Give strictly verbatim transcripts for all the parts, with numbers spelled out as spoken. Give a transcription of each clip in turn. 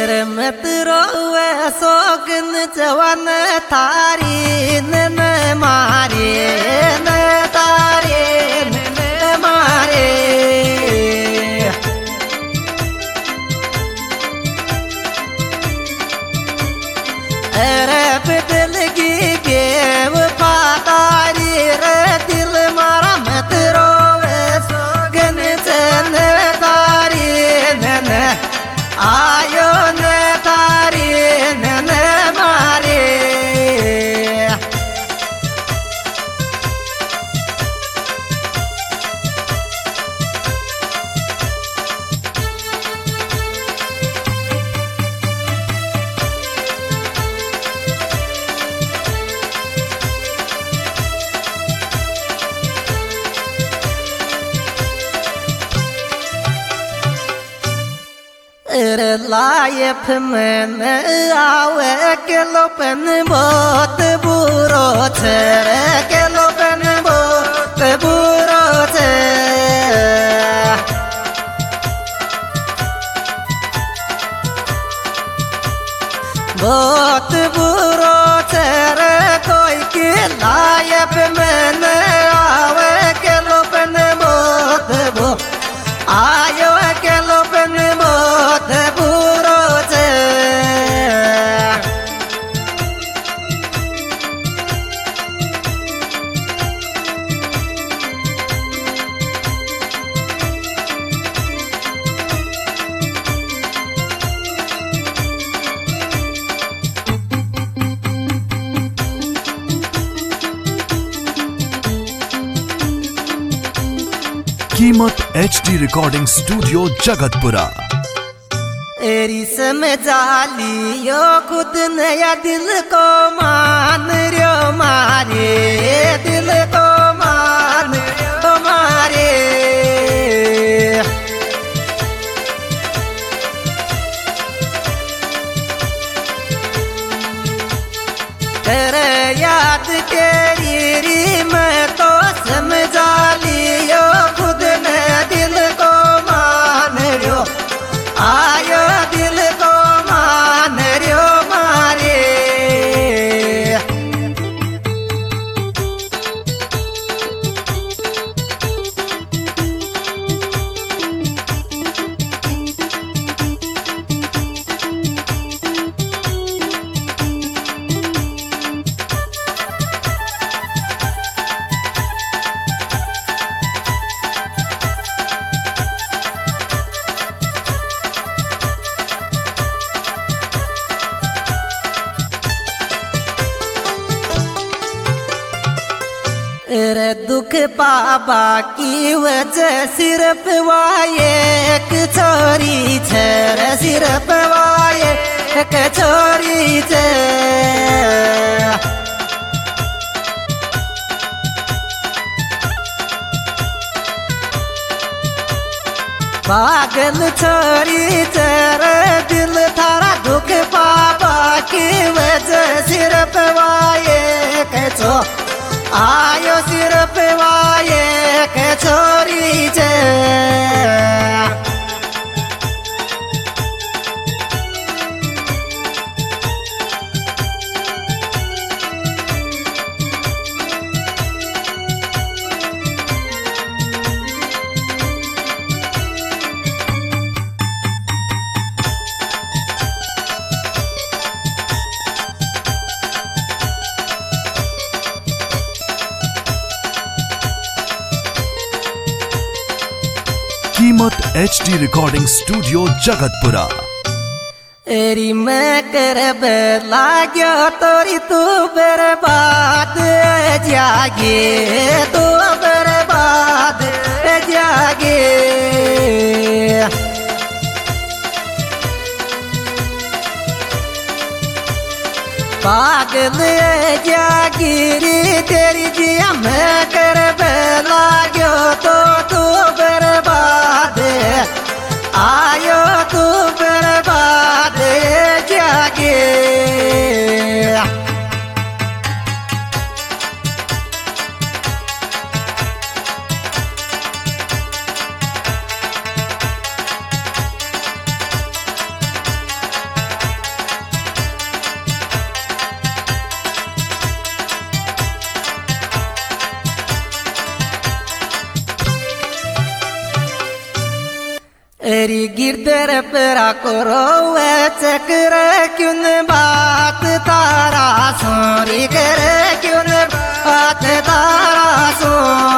मत रोवे सोगन जवान थारी न मारे न तारे न मारे अरे दिल की बेवफा तारी रे दिल मारा मत रोवे सोगन जन तारी न आयो न तारी न मारे लायफ में आवे के लोपन बहुत बुरो छे के लोपन बहुत बुरो छे बहुत बुरो छे रे कोई के लायफ में आवे के लोपन बहुत बो आयो के लोपन बहुत बुरो छे कीमत एचडी रिकॉर्डिंग स्टूडियो जगतपुरा। एरी समय जालियो खुद नया दिल को मान रियो मारे दिल को मान तो मारे तेरे याद तेरी री मैं तो समझा लियो खुद ने दिल को मान रियो आयो दिल को मान रियो मारे रे दुख पाबा की वजह सिर्फ वाये एक छोरी छे रे सिर्फ वाये एक छोरी छे पागल छोरी छे रे दिल थारा दुख पाबा की वजह सिर्फ वाये एक छो आयो सिर्फ वाये के छोरी छे कीमत एचडी रिकॉर्डिंग स्टूडियो जगतपुरा। एरी मैं कर लागो तोरी तू बर्बाद जागे तू बर्बाद जागे पागल जागिरी तेरी जिया मैं कर लागो तो तू बर्बाद आयो तू बर्बाद जागे एरी गिरदर परा करो चक्र क्यों न बात तारा सोरी करे क्यों न बात तारा सो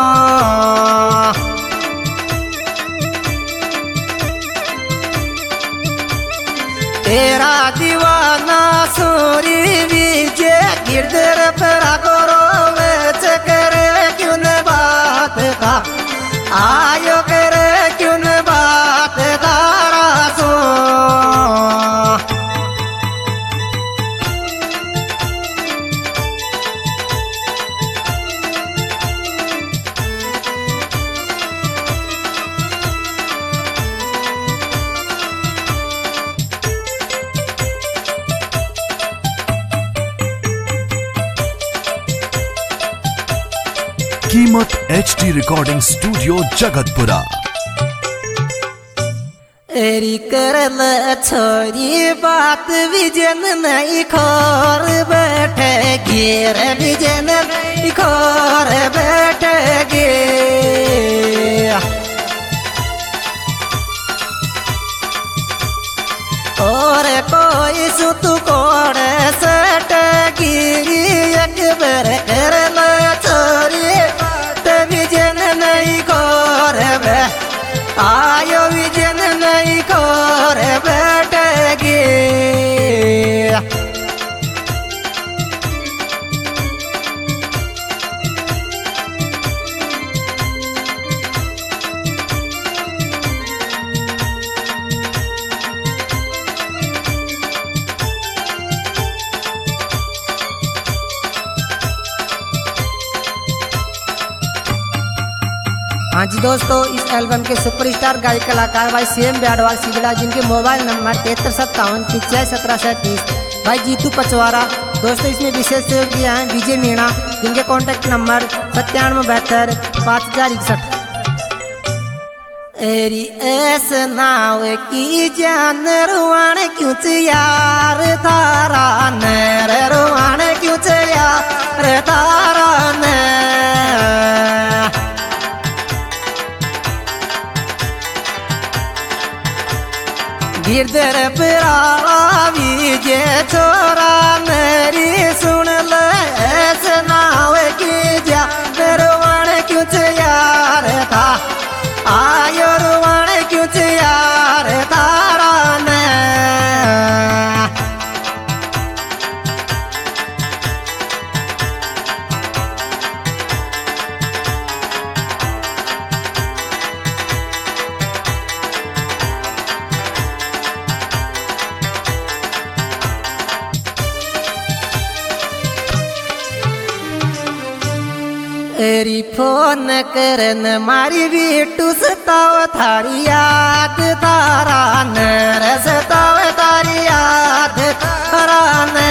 तेरा दीवाना सोरी विजय गिरदर परा करो चक्र क्यों न बात का आयो करे क्यों न बात तारा सो कीमत H D recording studio Jagatpura. एरी करल छोरी बात विजन नहीं खोर बैठे गिर विजन नहीं खोर बैठे गे और कोई सुत कोड़ सट गिरी अकबर करल छोरी विजन नहीं खोर बे आयो विजन नहीं खोर बैठेगी हाँ जी दोस्तों, इस एल्बम के सुपरस्टार गायक कलाकार भाई सीएम ब्याडवाल सिगला, जिनके मोबाइल नंबर तिहत्तर सत्तावन पिचासी सत्रह सैंतीस, भाई जीतू पचवारा। दोस्तों इसमें विशेष सहयोग दिया है विजय मीणा, जिनके कॉन्टैक्ट नंबर सत्तानवे बहत्तर पाँच हजार इकसठ। एरी ऐस नाव की जान रुआण क्यों यार तारा नर रुआण क्यों यार तारा न गिरदर परा विजय छोरा मेरी सुन ले ऐसे नाव की जा रुआण क्यों यार था आयो रुआण क्यों यार तारा ने एरी फोन करन मारी बेटू सताव थारी याद तारा नर सताव तारी याद तारा न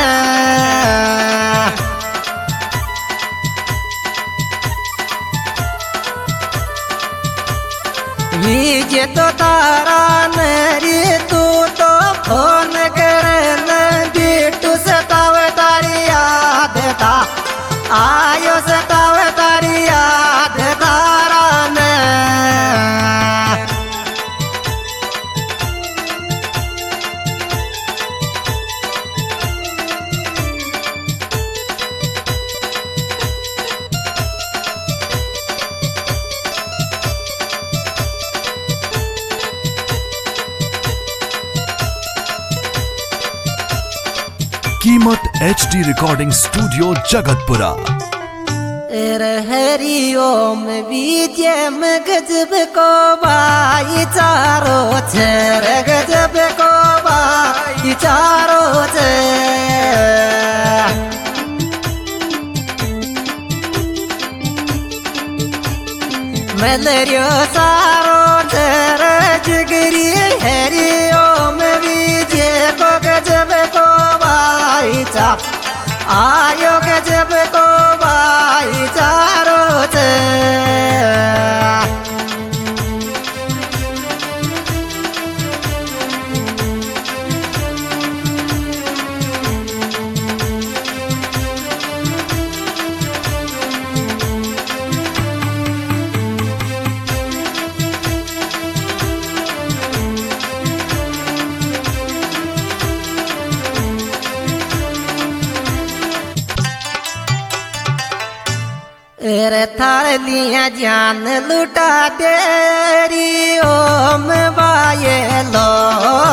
विजय तो तारा नरी तू तो फोन करन बेटू सताव तारी याद ता आयो सताव तारी याद तारा न कीमत H D recording studio Jagatpura. हरि ओम विजय में गजब को भाई चारो छर गजब को भाई चारो मलरियो सारो छर जिगरी हरि ओम विजय को गजब को भाई चा आयो गजब को भाई चारो तेरे थार लिया जान लुटा तेरी ओम बाये लो